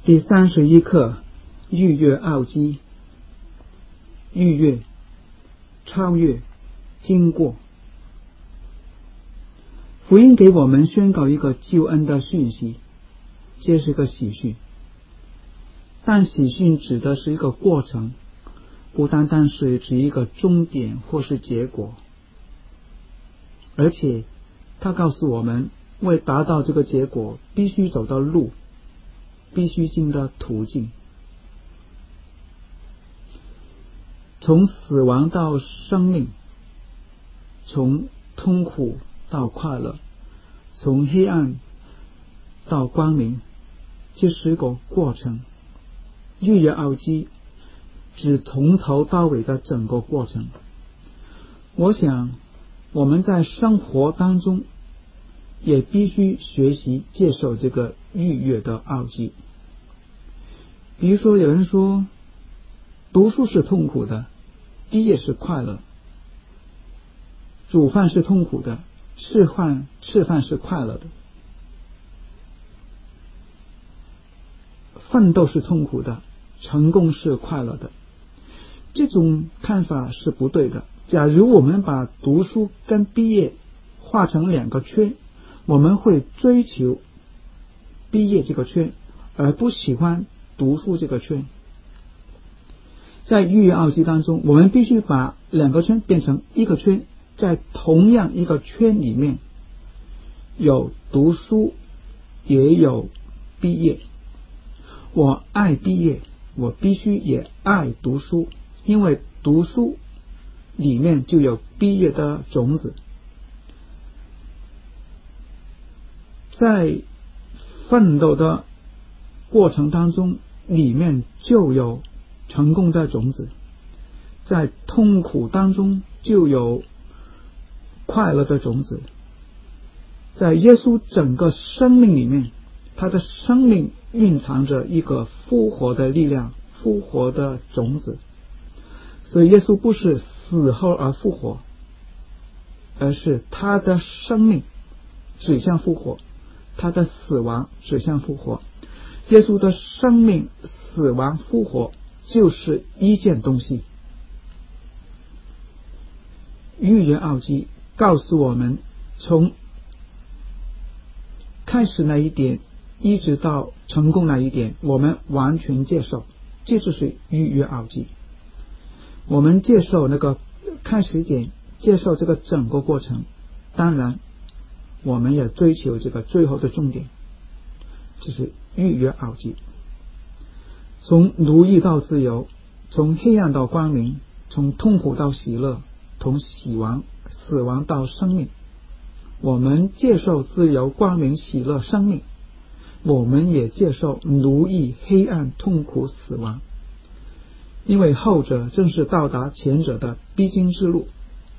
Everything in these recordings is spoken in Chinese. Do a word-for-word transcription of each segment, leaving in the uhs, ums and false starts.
第三十一课，逾越奥基。逾越、超越、经过。福音给我们宣告一个救恩的讯息，这是个喜讯。但喜讯指的是一个过程，不单单是指一个终点或是结果，而且他告诉我们，为达到这个结果，必须走的路，必须经的途径。从死亡到生命，从痛苦到快乐，从黑暗到光明，这是一个过程。逾越奥基指从头到尾的整个过程。我想我们在生活当中也必须学习接受这个逾越的奥基。比如说有人说读书是痛苦的，毕业是快乐；煮饭是痛苦的，吃饭吃饭是快乐的；奋斗是痛苦的，成功是快乐的。这种看法是不对的。假如我们把读书跟毕业画成两个圈，我们会追求毕业这个圈，而不喜欢读书这个圈。在逾越奥基当中，我们必须把两个圈变成一个圈，在同样一个圈里面有读书也有毕业。我爱毕业，我必须也爱读书，因为读书里面就有毕业的种子。在奋斗的过程当中，里面就有成功的种子，在痛苦当中就有快乐的种子。在耶稣整个生命里面，他的生命蕴藏着一个复活的力量，复活的种子。所以耶稣不是死后而复活，而是他的生命指向复活，他的死亡指向复活。耶稣的生命、死亡、复活就是一件东西。逾越奥基告诉我们，从开始那一点一直到成功那一点，我们完全接受，这就是逾越奥基。我们接受那个开始点，接受这个整个过程，当然我们也追求这个最后的重点，就是逾越奥基。从奴役到自由，从黑暗到光明，从痛苦到喜乐，从死亡死亡到生命。我们接受自由、光明、喜乐、生命，我们也接受奴役、黑暗、痛苦、死亡，因为后者正是到达前者的必经之路。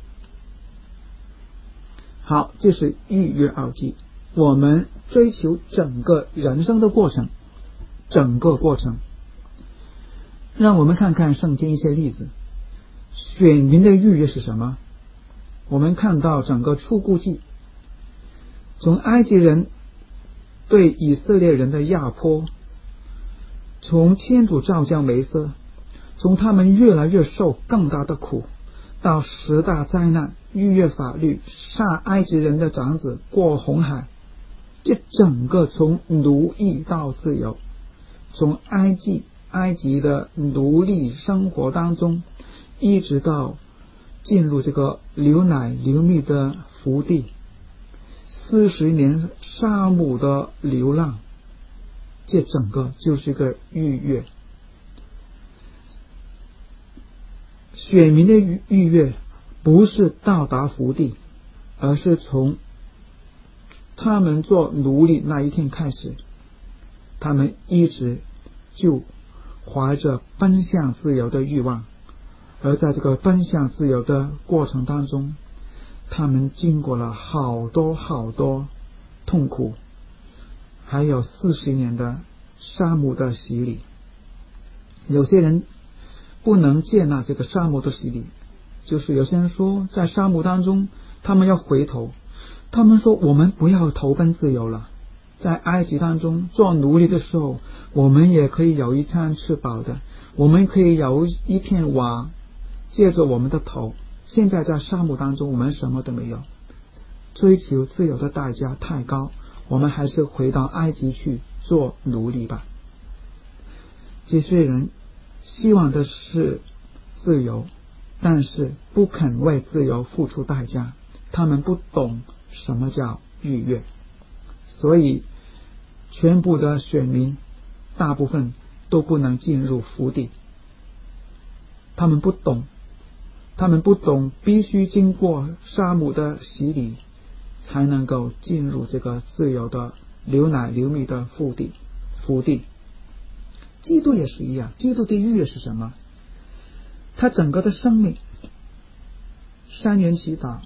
好，这是逾越奥基。我们追求整个人生的过程，整个过程。让我们看看圣经一些例子。选民的逾越是什么？我们看到整个出谷记，从埃及人对以色列人的压迫，从天主召叫梅瑟，从他们越来越受更大的苦，到十大灾难、逾越法律、杀埃及人的长子、过红海，这整个从奴役到自由，从埃及埃及的奴隶生活当中，一直到进入这个流奶流蜜的福地，四十年沙漠的流浪，这整个就是个逾越。选民的逾越不是到达福地，而是从他们做奴隶那一天开始，他们一直就怀着奔向自由的欲望，而在这个奔向自由的过程当中，他们经过了好多好多痛苦，还有四十年的沙漠的洗礼。有些人不能接纳这个沙漠的洗礼，就是有些人说在沙漠当中他们要回头，他们说我们不要投奔自由了， 在埃及当中做奴隶的时候，我们也可以有一餐吃饱的，我们可以有一片瓦借着我们的头。现在在沙漠当中，我们什么都没有，追求自由的代价太高，我们还是回到埃及去做奴隶吧。这些人希望的是自由，但是不肯为自由付出代价，他们不懂什么叫逾越，所以全部的选民大部分都不能进入福地。他们不懂，他们不懂必须经过沙漠的洗礼，才能够进入这个自由的流奶流蜜的福地。福地，基督也是一样。基督的逾越是什么？他整个的生命，三年祈祷，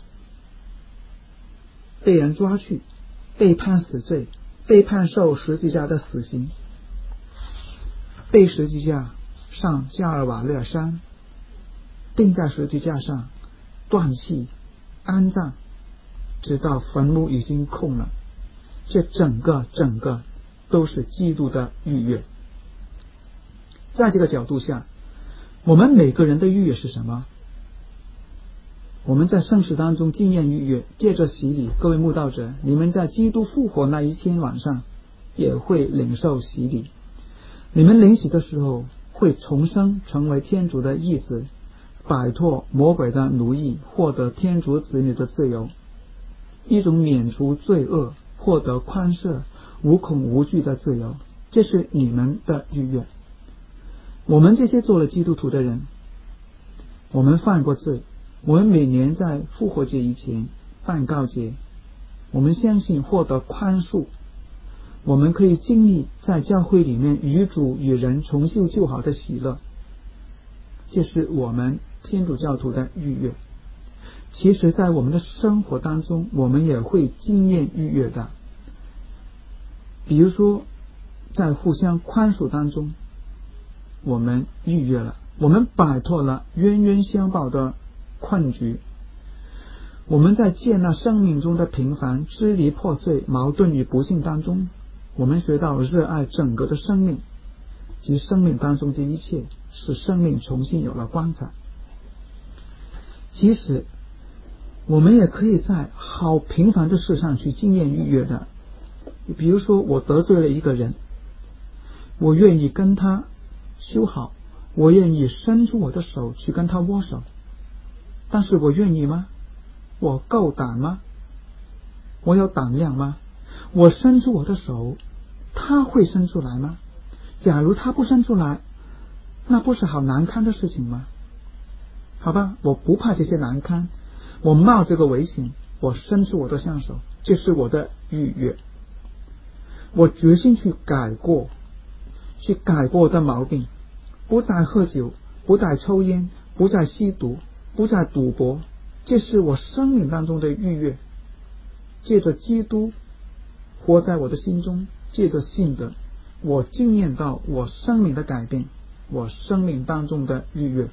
被人抓去，被判死罪，被判受十字架的死刑，被十字架上加尔瓦略山钉在十字架上，断气安葬，直到坟墓已经空了。这整个整个都是基督的逾越。在这个角度下，我们每个人的逾越是什么？我们在圣事当中经验逾越，借着洗礼。各位慕道者，你们在基督复活那一天晚上也会领受洗礼。你们领洗的时候会重生，成为天主的义子，摆脱魔鬼的奴役，获得天主子女的自由，一种免除罪恶，获得宽赦，无恐无惧的自由。这是你们的逾越。我们这些做了基督徒的人，我们犯过罪，我们每年在复活节以前办告解，我们相信获得宽恕，我们可以经历在教会里面与主与人重修旧好的喜乐。这是我们天主教徒的逾越。其实在我们的生活当中，我们也会经验逾越的。比如说在互相宽恕当中，我们逾越了，我们摆脱了冤冤相报的困局，我们在接纳生命中的平凡、支离破碎、矛盾与不幸当中，我们学到热爱整个的生命及生命当中的一切，使生命重新有了光彩。其实我们也可以在好平凡的事上去经验逾越的。比如说我得罪了一个人，我愿意跟他修好，我愿意伸出我的手去跟他握手，但是我愿意吗？我够胆吗？我有胆量吗？我伸出我的手，他会伸出来吗？假如他不伸出来，那不是好难堪的事情吗？好吧，我不怕这些难堪，我冒这个危险，我伸出我的双手，这是我的逾越。我决心去改过，去改过我的毛病，不再喝酒，不再抽烟，不再吸毒，不再赌博，这是我生命当中的逾越。借着基督活在我的心中，借着信德，我经验到我生命的改变，我生命当中的逾越。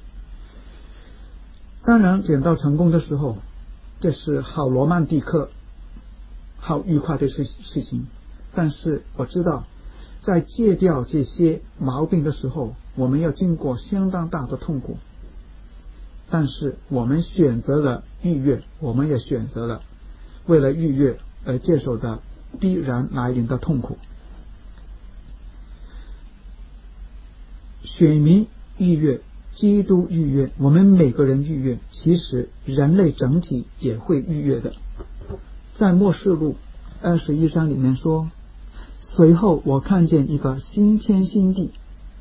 当然捡到成功的时候，这是好罗曼蒂克好愉快的事事情，但是我知道在戒掉这些毛病的时候，我们要经过相当大的痛苦，但是我们选择了逾越，我们也选择了为了逾越而接受的必然来临的痛苦。选民逾越，基督逾越，我们每个人逾越，其实人类整体也会逾越的。在默示录二十一章里面说，随后我看见一个新天新地，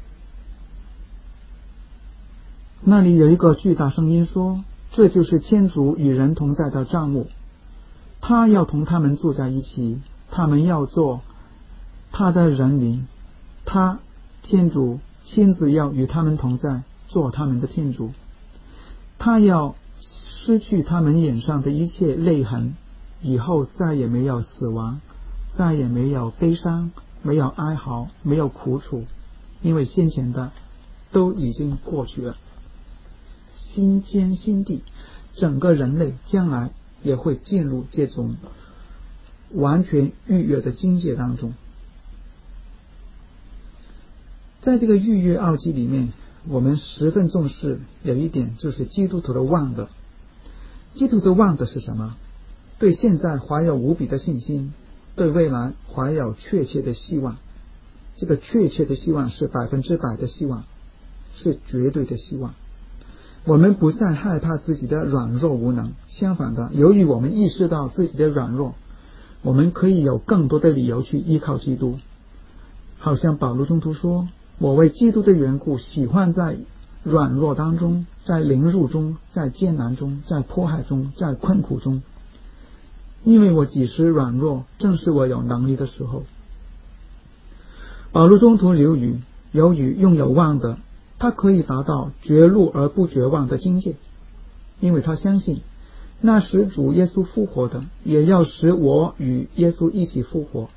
那里有一个巨大声音说，这就是天主与人同在的帐幕，他要同他们住在一起，他们要做他的人民，他天主亲自要与他们同在，做他们的天主。他要失去他们脸上的一切泪痕，以后再也没有死亡，再也没有悲伤，没有哀嚎，没有苦楚，因为先前的都已经过去了。新天新地，整个人类将来也会进入这种完全逾越的境界当中。在这个逾越奥迹里面，我们十分重视有一点，就是基督徒的望德。基督徒望的是什么？对现在怀有无比的信心，对未来怀有确切的希望。这个确切的希望是百分之百的希望，是绝对的希望。我们不再害怕自己的软弱无能，相反的，由于我们意识到自己的软弱，我们可以有更多的理由去依靠基督。好像保罗宗徒说，我为基督的缘故喜欢在软弱当中，在凌辱中，在艰难中，在迫害中，在困苦中，因为我几时软弱，正是我有能力的时候。保罗宗徒由于由于拥有望德，他可以达到绝路而不绝望的境界，因为他相信那时主耶稣复活的，也要使我与耶稣一起复活。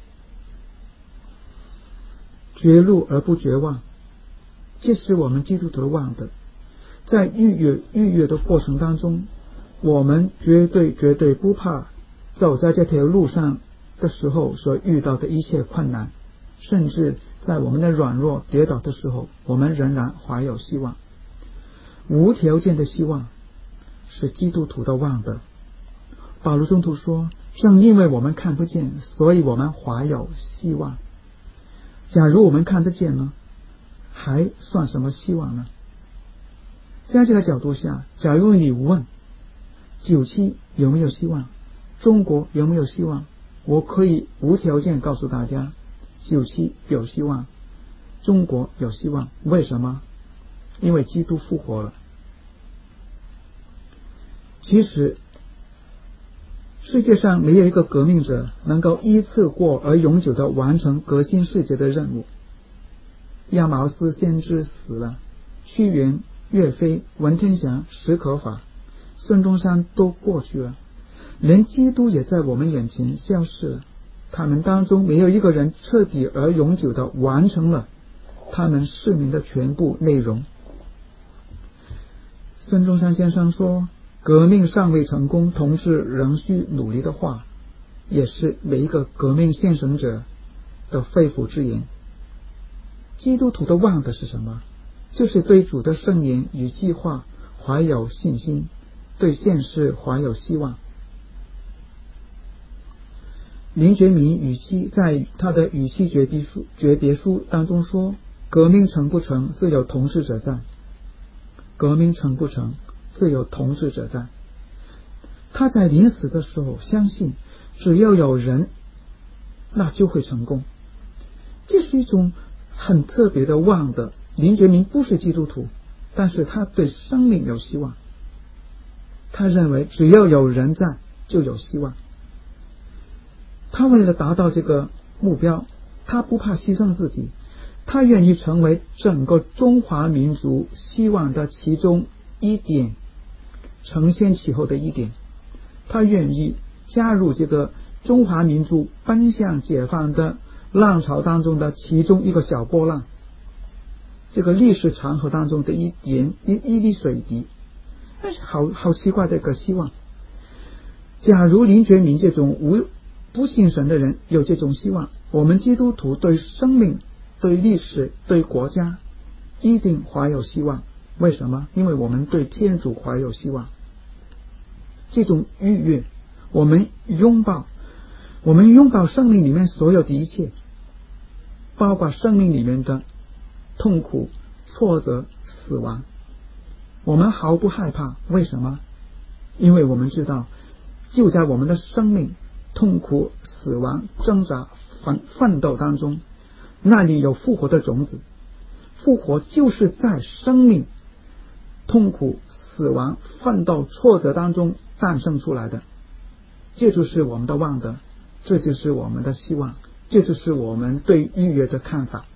绝路而不绝望，这是我们基督徒的望德。在逾越逾越的过程当中，我们绝对绝对不怕走在这条路上的时候所遇到的一切困难，甚至在我们的软弱跌倒的时候，我们仍然怀有希望。无条件的希望是基督徒的望德。保罗宗徒说，正因为我们看不见，所以我们怀有希望。假如我们看得见呢，还算什么希望呢？在这个角度下，假如你问九七有没有希望，中国有没有希望，我可以无条件告诉大家，九七有希望，中国有希望。为什么？因为基督复活了。其实世界上没有一个革命者能够一次过而永久地完成革新世界的任务。亚毛斯先知死了，屈原、岳飞、文天祥、史可法、孙中山都过去了，连基督也在我们眼前消失了。他们当中没有一个人彻底而永久地完成了他们使命的全部内容。孙中山先生说，革命尚未成功，同志仍需努力的话，也是每一个革命献身者的肺腑之言。基督徒的望的是什么？就是对主的圣言与计划怀有信心，对现世怀有希望。林觉民语气在他的语气诀别书诀别书当中说，革命成不成，自有同志者在。革命成不成，自有同志者在。他在临死的时候相信，只要有人，那就会成功。这是一种很特别的望德。林觉民不是基督徒，但是他对生命有希望。他认为只要有人在，就有希望。他为了达到这个目标，他不怕牺牲自己，他愿意成为整个中华民族希望的其中一点，承先启后的一点。他愿意加入这个中华民族奔向解放的浪潮当中的其中一个小波浪，这个历史长河当中的一点一一粒水滴。但是好好奇怪的一个希望。假如林觉民这种无不信神的人有这种希望，我们基督徒对生命、对历史、对国家一定怀有希望。为什么？因为我们对天主怀有希望。这种愉悦，我们拥抱我们拥抱生命里面所有的一切，包括生命里面的痛苦、挫折、死亡，我们毫不害怕。为什么？因为我们知道，就在我们的生命痛苦、死亡、挣扎、奋奋斗当中，那里有复活的种子。复活就是在生命痛苦、死亡、奋斗、挫折当中诞生出来的。这就是我们的望德，这就是我们的希望，这就是我们对逾越的看法。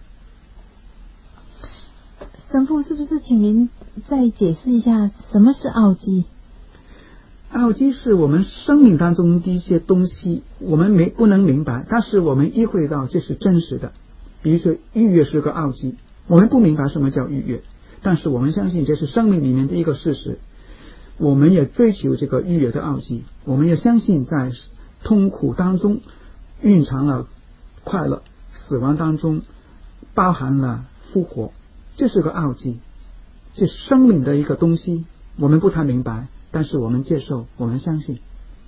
神父，是不是请您再解释一下什么是奥迹？ 奥迹是我们生命当中的一些东西，我们没不能明白，但是我们意会到这是真实的。比如说逾越是个奥迹，我们不明白什么叫逾越，但是我们相信这是生命里面的一个事实。我们也追求这个逾越的奥迹，我们也相信在痛苦当中蕴藏了快乐，死亡当中包含了复活。这是个奥迹，是生命的一个东西，我们不太明白，但是我们接受，我们相信。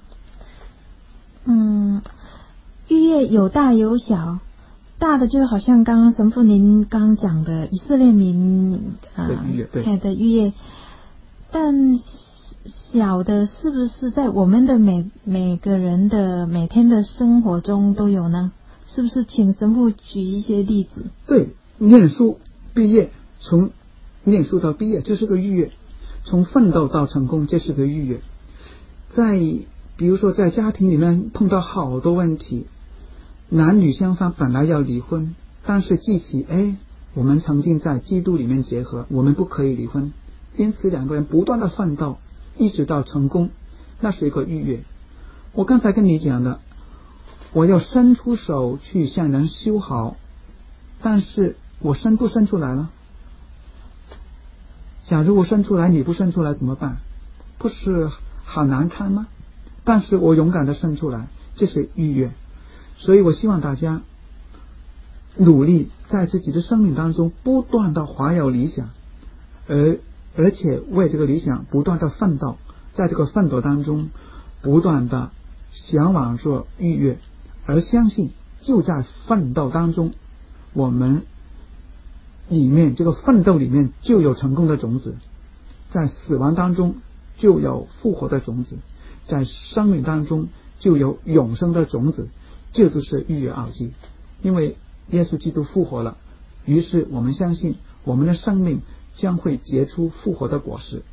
嗯，逾越有大有小，大的就好像刚刚神父您刚讲的以色列民啊的逾越，对的逾越，但小的是不是在我们的每每个人的每天的生活中都有呢？是不是请神父举一些例子？ 对，念书毕业，从念书到毕业这是个逾越，从奋斗到成功这是个逾越。在比如说在家庭里面碰到好多问题，男女双方本来要离婚，但是记起哎，我们曾经在基督里面结合，我们不可以离婚，因此两个人不断的奋斗一直到成功，那是一个逾越。我刚才跟你讲的，我要伸出手去向人修好，但是我伸不伸出来了？假如我伸出来你不伸出来怎么办？不是好难看吗？但是我勇敢的伸出来，这是逾越。所以我希望大家努力在自己的生命当中不断的怀有理想，而而且为这个理想不断的奋斗，在这个奋斗当中不断的向往着逾越，而相信就在奋斗当中，我们里面这个奋斗里面就有成功的种子，在死亡当中就有复活的种子，在生命当中就有永生的种子，这就是逾越奥迹。因为耶稣基督复活了，于是我们相信我们的生命将会结出复活的果实。